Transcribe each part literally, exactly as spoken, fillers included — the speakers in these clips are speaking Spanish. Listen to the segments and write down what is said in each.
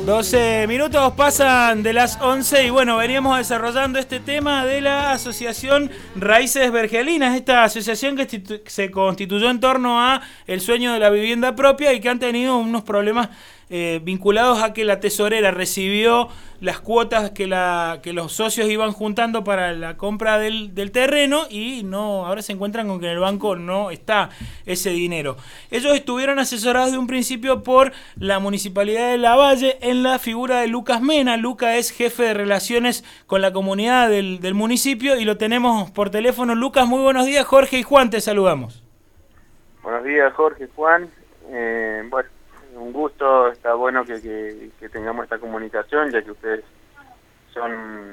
doce minutos pasan de las once y bueno, veníamos desarrollando este tema de la asociación Raíces Vergelinas, esta asociación que se constituyó en torno a el sueño de la vivienda propia y que han tenido unos problemas eh, vinculados a que la tesorera recibió las cuotas que, la, que los socios iban juntando para la compra del, del terreno y no ahora se encuentran con que en el banco no está ese dinero. Ellos estuvieron asesorados de un principio por la Municipalidad de Lavalle en la figura de Lucas Mena. Lucas es jefe de relaciones con la comunidad del, del municipio y lo tenemos por teléfono. Lucas, muy buenos días. Jorge y Juan, te saludamos. Buenos días, Jorge, Juan. Eh, bueno, un gusto, está bueno que, que, que tengamos esta comunicación, ya que ustedes son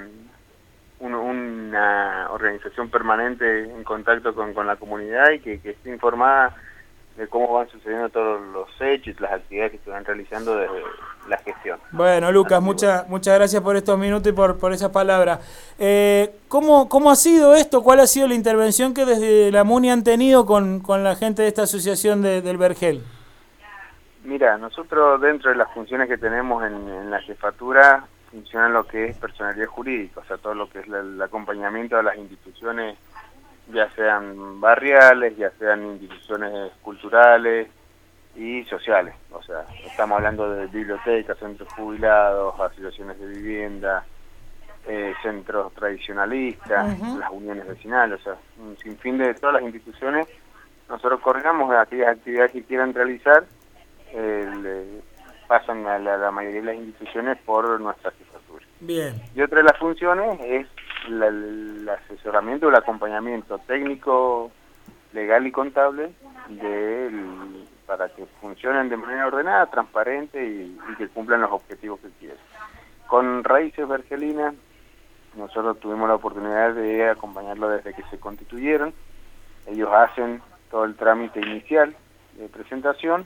un, una organización permanente en contacto con, con la comunidad y que, que esté informada de cómo van sucediendo todos los hechos y las actividades que se van realizando desde la gestión. Bueno, Lucas, muchas muchas gracias por estos minutos y por, por esas palabras. Eh, ¿cómo, ¿Cómo ha sido esto? ¿Cuál ha sido la intervención que desde la MUNI han tenido con, con la gente de esta asociación de, del Vergel? Mira, nosotros dentro de las funciones que tenemos en, en la jefatura funcionan lo que es personalidad jurídica, o sea, todo lo que es la, el acompañamiento a las instituciones, ya sean barriales, ya sean instituciones culturales y sociales. O sea, estamos hablando de bibliotecas, centros jubilados, asociaciones de vivienda, eh, centros tradicionalistas, uh-huh. las uniones vecinales, o sea, un sinfín de todas las instituciones. Nosotros coordinamos aquellas actividades que quieran realizar, eh, le pasan a la, la mayoría de las instituciones por nuestra jefatura. Bien. Y otra de las funciones es la, el asesoramiento o el acompañamiento técnico, legal y contable de, el, para que funcionen de manera ordenada, transparente y, y que cumplan los objetivos que quieren. Con Raíces Vergelinas nosotros tuvimos la oportunidad de acompañarlo desde que se constituyeron. Ellos hacen todo el trámite inicial de presentación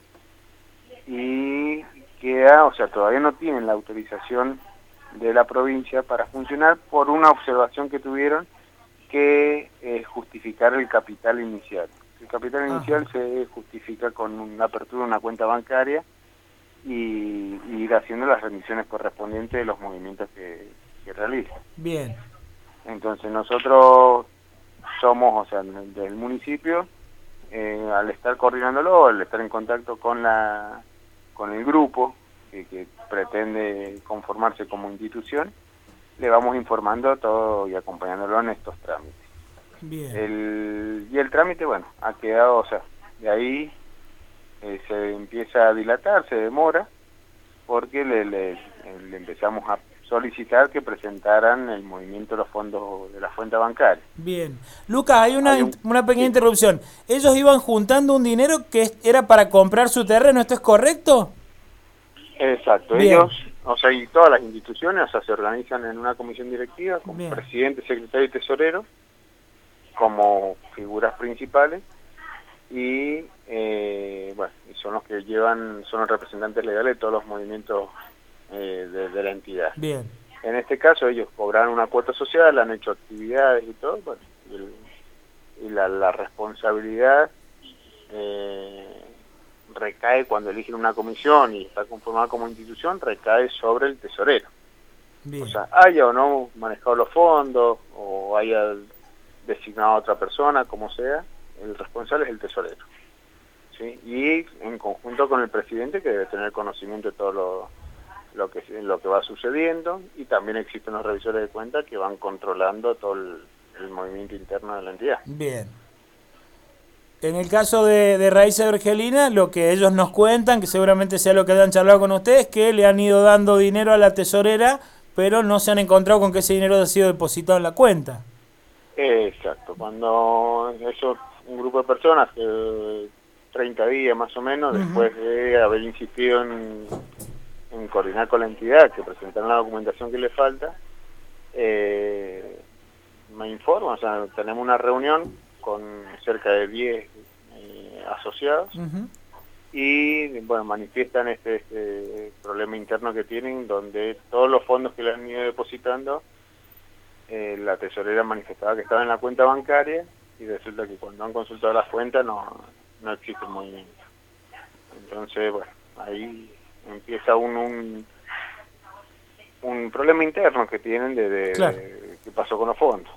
y queda, o sea, todavía no tienen la autorización de la provincia para funcionar por una observación que tuvieron que eh, justificar el capital inicial. El capital inicial ah. se justifica con una apertura de una cuenta bancaria y, y ir haciendo las remisiones correspondientes de los movimientos que, que realiza. Bien. Entonces nosotros somos, o sea, del municipio, eh, al estar coordinándolo, al estar en contacto con la con el grupo que, que pretende conformarse como institución, le vamos informando todo y acompañándolo en estos trámites. Bien. El, y el trámite, bueno, ha quedado, o sea, de ahí eh, se empieza a dilatar, se demora, porque le, le, le empezamos a solicitar que presentaran el movimiento de los fondos de la fuente bancaria. Bien. Lucas, hay una, hay un, una pequeña sí. interrupción. Ellos iban juntando un dinero que era para comprar su terreno, ¿esto es correcto? Exacto. Bien. Ellos, o sea, y todas las instituciones, o sea, se organizan en una comisión directiva con Bien. presidente, secretario y tesorero como figuras principales y, eh, bueno, y son los que llevan, son los representantes legales de todos los movimientos eh, de, de la entidad. Bien. En este caso ellos cobraron una cuota social, han hecho actividades y todo, bueno, y, el, y la, la responsabilidad eh, recae cuando eligen una comisión y está conformada como institución, recae sobre el tesorero. Bien. O sea, haya o no manejado los fondos o haya designado a otra persona, como sea, el responsable es el tesorero, ¿sí? Y en conjunto con el presidente, que debe tener conocimiento de todo lo, lo que lo que va sucediendo, y también existen los revisores de cuentas que van controlando todo el, el movimiento interno de la entidad. Bien. En el caso de, de Raíces Vergelinas, lo que ellos nos cuentan, que seguramente sea lo que han charlado con ustedes, que le han ido dando dinero a la tesorera, pero no se han encontrado con que ese dinero ha sido depositado en la cuenta. Exacto. Cuando eso, un grupo de personas, eh, treinta días más o menos, uh-huh. después de haber insistido en, en coordinar con la entidad, que presentaron la documentación que le falta, eh, me informan, o sea, tenemos una reunión con cerca de diez eh, asociados uh-huh. y bueno, manifiestan este, este problema interno que tienen, donde todos los fondos que le han ido depositando, eh, la tesorera manifestaba que estaba en la cuenta bancaria y resulta que cuando han consultado las cuentas no, no existe movimiento. Entonces, bueno, ahí empieza un, un, un problema interno que tienen de, de, claro. de qué pasó con los fondos.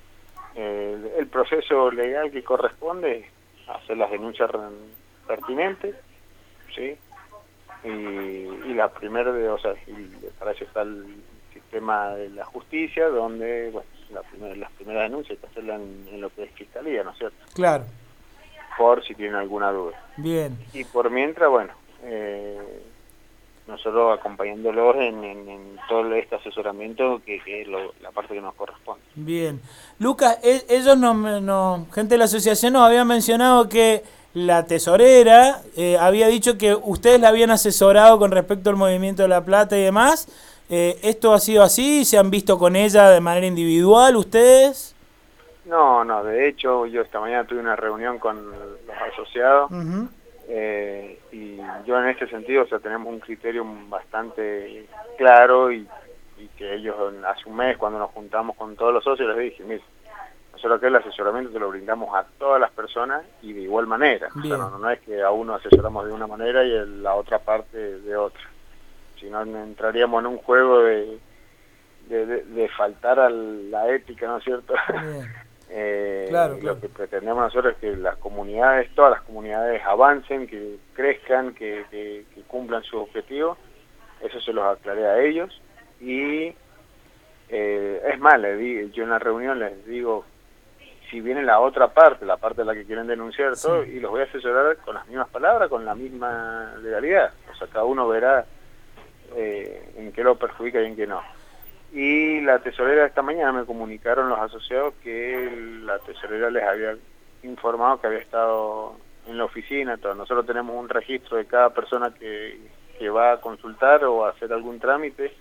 El, el proceso legal que corresponde es hacer las denuncias pertinentes, ¿sí? Y, y la primera, de, o sea, y para eso está el sistema de la justicia, donde, bueno, la primera, las primeras denuncias hay que hacerlas en, en lo que es fiscalía, ¿no es cierto? Claro. Por si tienen alguna duda. Bien. Y por mientras, bueno, eh, nosotros acompañándolos en, en, en todo este asesoramiento que, que es lo, la parte que nos corresponde. Bien. Lucas, e ellos, no, no, gente de la asociación nos había mencionado que la tesorera eh, había dicho que ustedes la habían asesorado con respecto al movimiento de la plata y demás. Eh, ¿Esto ha sido así? ¿Se han visto con ella de manera individual ustedes? No, no, de hecho yo esta mañana tuve una reunión con los asociados. Uh-huh. Eh, y yo en este sentido, o sea, tenemos un criterio bastante claro y, y que ellos hace un mes cuando nos juntamos con todos los socios les dije, mire, nosotros acá el asesoramiento te lo brindamos a todas las personas y de igual manera, o sea, no, no es que a uno asesoramos de una manera y a la otra parte de otra, si no entraríamos en un juego de, de, de, de faltar a la ética, ¿no es cierto? Eh, claro, lo claro. que pretendemos nosotros es que las comunidades, todas las comunidades avancen, que crezcan, que, que, que cumplan sus objetivos. Eso se los aclaré a ellos y eh, es más, les di, yo en la reunión les digo, si viene la otra parte, la parte de la que quieren denunciar sí. todo, y los voy a asesorar con las mismas palabras, con la misma legalidad, o sea, cada uno verá eh, en qué lo perjudica y en qué no. Y la tesorera esta mañana me comunicaron los asociados que la tesorera les había informado que había estado en la oficina. Entonces nosotros tenemos un registro de cada persona que, que va a consultar o a hacer algún trámite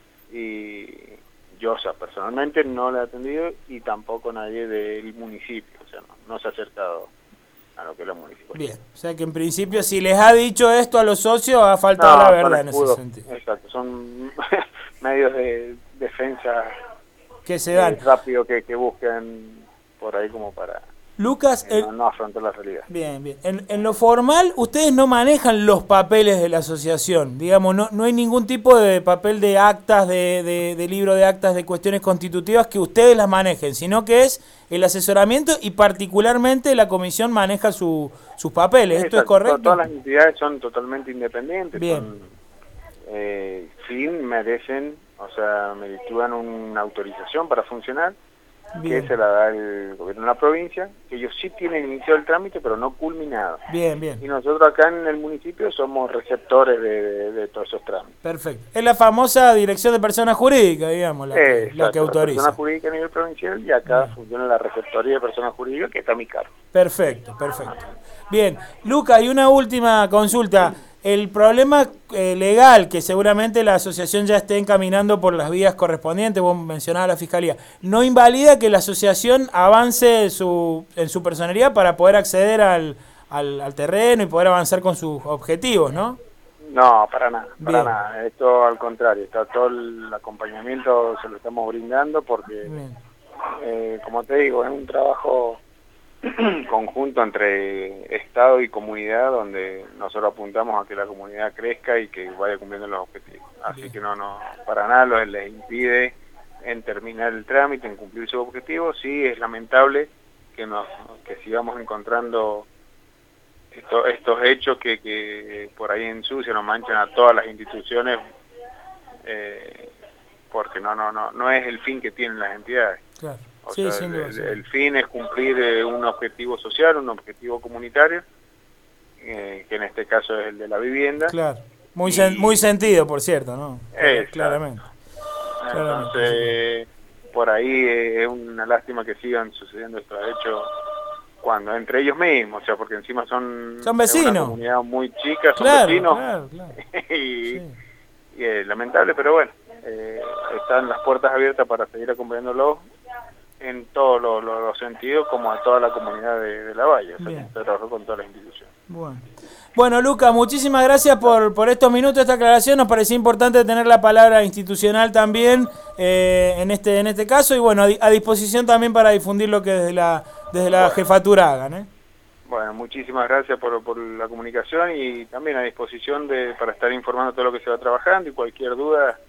y yo, o sea, personalmente no le he atendido y tampoco nadie del municipio, o sea, no, no se ha acercado a lo que es la municipalidad. Bien, o sea que en principio si les ha dicho esto a los socios ha faltado no, la verdad en ese sentido. Exacto, son medios de defensa que se dan eh, rápido que, que busquen por ahí como para Lucas eh, el... no, no afrontar la realidad. Bien, bien. En, en lo formal ustedes no manejan los papeles de la asociación, digamos, no no hay ningún tipo de papel de actas, de, de, de libro de actas de cuestiones constitutivas que ustedes las manejen, sino que es el asesoramiento y particularmente la comisión maneja su, sus papeles. ¿Esto Exacto. es correcto? Todas las entidades son totalmente independientes, bien. Son, eh, sí merecen, o sea, meritúan una autorización para funcionar, bien. Que se la da el gobierno de la provincia, que ellos sí tienen iniciado el trámite, pero no culminado. Bien, bien. Y nosotros acá en el municipio somos receptores de, de, de todos esos trámites. Perfecto. Es la famosa Dirección de Personas Jurídicas, digamos, la, que, Exacto, la que autoriza. La persona jurídica a nivel provincial y acá bien. Funciona la Receptoría de Personas Jurídicas, que está a mi cargo. Perfecto, perfecto. Bien, Lucas, y una última consulta. El problema eh, legal, que seguramente la asociación ya esté encaminando por las vías correspondientes, vos mencionabas la Fiscalía, no invalida que la asociación avance su, en su personería para poder acceder al, al, al terreno y poder avanzar con sus objetivos, ¿no? No, para nada, para bien. nada. Esto al contrario, está todo el acompañamiento se lo estamos brindando porque, eh, como te digo, es un trabajo conjunto entre Estado y comunidad donde nosotros apuntamos a que la comunidad crezca y que vaya cumpliendo los objetivos. Así bien. Que no, no, para nada les impide en terminar el trámite, en cumplir sus objetivos. Sí, es lamentable que nos que sigamos encontrando esto, estos hechos que, que por ahí ensucian o manchan a todas las instituciones, eh, porque no, no, no, no es el fin que tienen las entidades. Claro. O sí, sea, duda, el, sí. el fin es cumplir eh, un objetivo social, un objetivo comunitario, eh, que en este caso es el de la vivienda. Claro, muy, y, sen muy sentido, por cierto, ¿no? Exacto. Claramente. Entonces, Claramente, sí. Por ahí eh, es una lástima que sigan sucediendo estos hechos cuando entre ellos mismos, o sea, porque encima son, son vecinos. Una comunidad muy chica, son claro, vecinos. Claro, claro. y, sí. y es lamentable, pero bueno, eh, están las puertas abiertas para seguir acompañándolos en todos los, los, los sentidos, como a toda la comunidad de, de La Valle, o sea, se trabajó con todas las instituciones. Bueno, bueno Lucas, muchísimas gracias por, por estos minutos, esta aclaración, nos parecía importante tener la palabra institucional también eh, en este en este caso, y bueno, a, a disposición también para difundir lo que desde la desde la bueno. jefatura hagan, ¿eh? Bueno, muchísimas gracias por, por la comunicación y también a disposición de para estar informando todo lo que se va trabajando y cualquier duda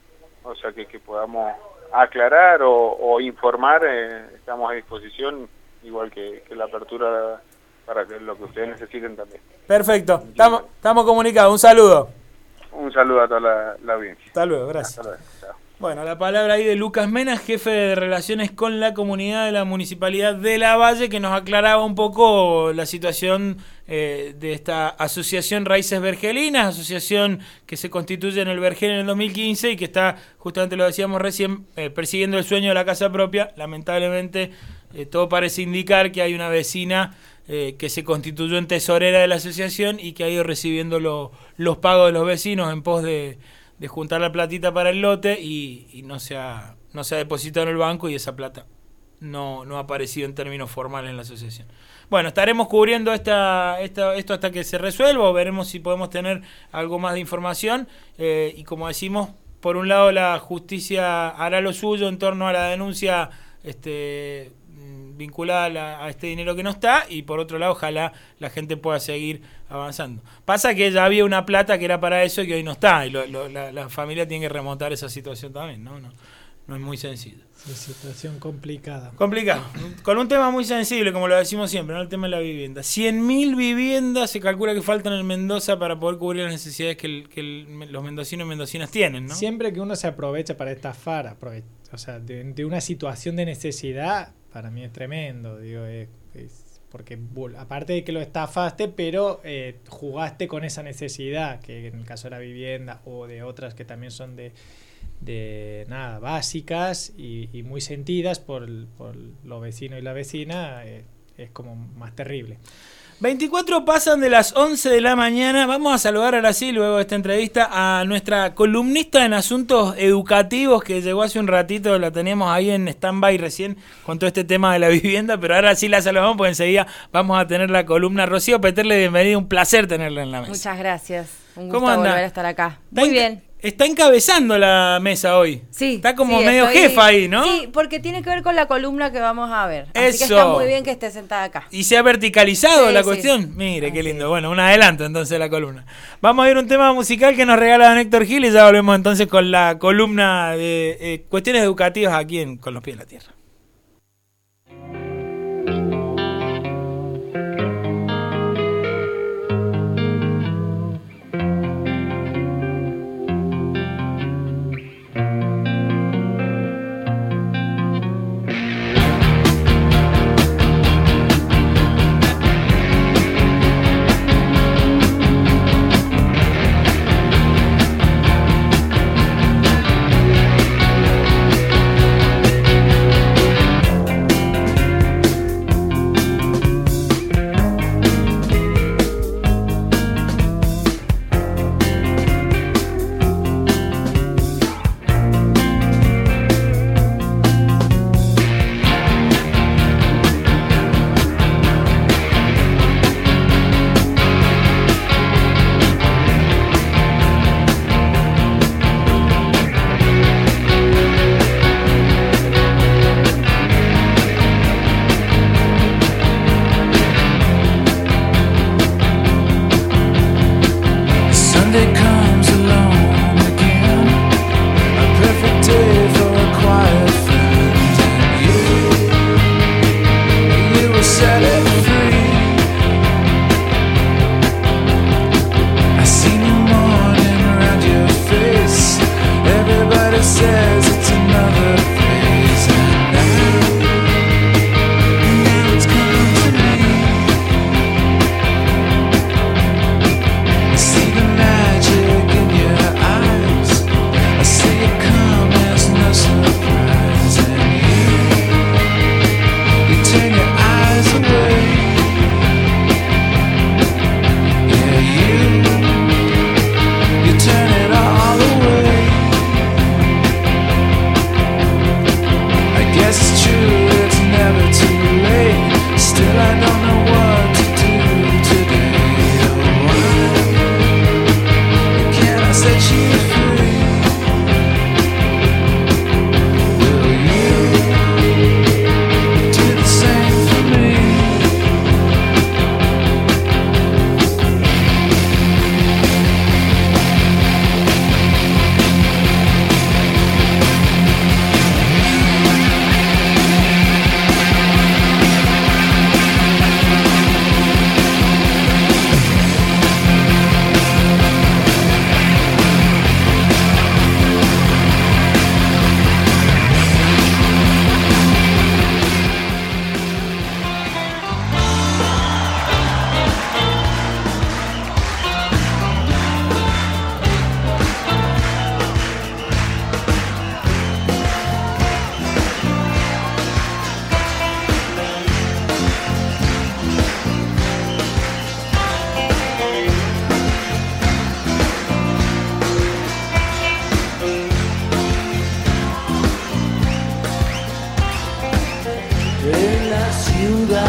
o sea que, que podamos aclarar o, o informar, eh, estamos a disposición, igual que, que la apertura para que lo que ustedes necesiten también. Perfecto, estamos, estamos comunicados, un saludo. Un saludo a toda la, la audiencia. Hasta luego, gracias. Hasta luego. Chao. Bueno, la palabra ahí de Lucas Mena, jefe de Relaciones con la Comunidad de la Municipalidad de Lavalle, que nos aclaraba un poco la situación eh, de esta asociación Raíces Vergelinas, asociación que se constituye en el Vergel en el dos mil quince y que está, justamente lo decíamos recién, eh, persiguiendo el sueño de la casa propia. Lamentablemente, eh, todo parece indicar que hay una vecina eh, que se constituyó en tesorera de la asociación y que ha ido recibiendo lo, los pagos de los vecinos en pos de... de juntar la platita para el lote y, y no se ha no se ha depositado en el banco y esa plata no, no ha aparecido en términos formales en la asociación. Bueno, estaremos cubriendo esta, esta, esto hasta que se resuelva, o veremos si podemos tener algo más de información eh, y como decimos, por un lado la justicia hará lo suyo en torno a la denuncia este vinculada a, la, a este dinero que no está, y por otro lado ojalá la gente pueda seguir avanzando. Pasa que ya había una plata que era para eso y que hoy no está, y lo, lo, la, la familia tiene que remontar esa situación también, ¿no? No, no es muy sencillo. Sí, situación complicada. Complicado. Con un tema muy sensible, como lo decimos siempre, ¿no? El tema de la vivienda. cien mil viviendas se calcula que faltan en Mendoza para poder cubrir las necesidades que, el, que el, los mendocinos y mendocinas tienen, ¿no? Siempre que uno se aprovecha para estafar, aprovecha, o sea, de, de una situación de necesidad, para mí es tremendo, digo, es, es porque aparte de que lo estafaste, pero eh, jugaste con esa necesidad, que en el caso de la vivienda o de otras que también son de, de nada, básicas y, y muy sentidas por, por los vecinos y la vecina, eh, es como más terrible. veinticuatro pasan de las once de la mañana. Vamos a saludar ahora sí, luego de esta entrevista, a nuestra columnista en asuntos educativos que llegó hace un ratito, la teníamos ahí en stand-by recién con todo este tema de la vivienda, pero ahora sí la saludamos porque enseguida vamos a tener la columna. Rocío Peterle, bienvenida, un placer tenerla en la mesa. Muchas gracias, un ¿Cómo gusto anda? volver a estar acá. Muy bien. Está encabezando la mesa hoy. Sí. Está como sí, medio estoy, jefa ahí, ¿no? Sí, porque tiene que ver con la columna que vamos a ver. Así Eso. que está muy bien que esté sentada acá. Y se ha verticalizado sí, la sí. cuestión. Mire, Así qué lindo. es. Bueno, un adelanto entonces de la columna. Vamos a ver un tema musical que nos regala don Héctor Gil y ya volvemos entonces con la columna de eh, cuestiones educativas aquí en Con los Pies en la Tierra. Turn it all away.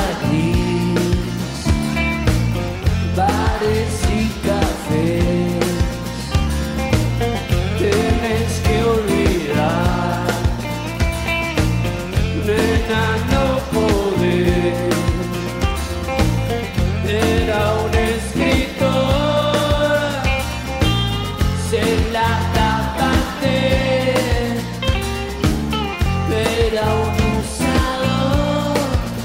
gris, bares y cafés, tienes que olvidar, nena, no poder. Era un escritor, se la tapaste, era un usador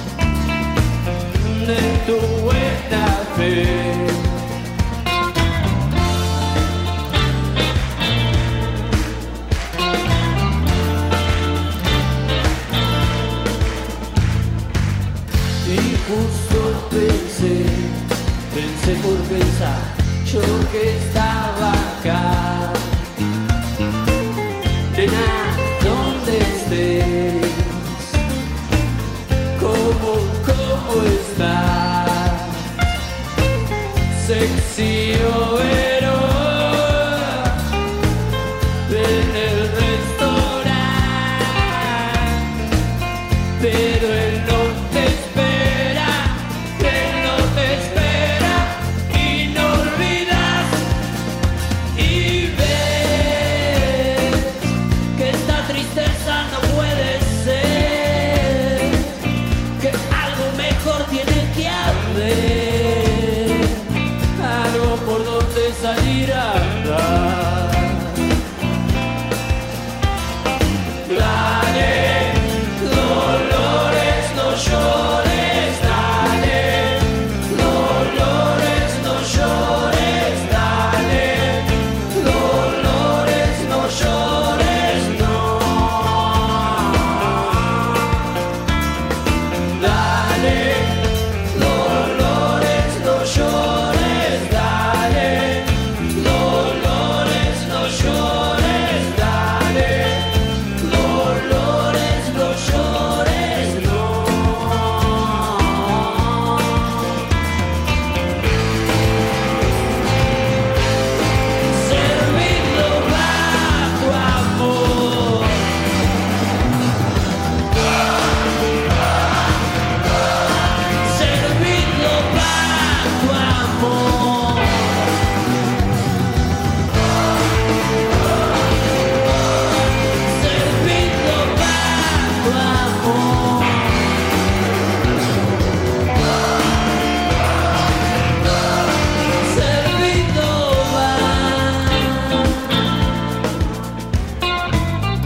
de tu buena fe. Y justo pensé, pensé por pensar, yo que estaba acá. Nena, ¿dónde estés? ¿Cómo, cómo estás? Sexy overo en el restaurante, pero él no te espera, él no te espera y no olvidas y ves que esta tristeza no puede ser, que algo mejor tiene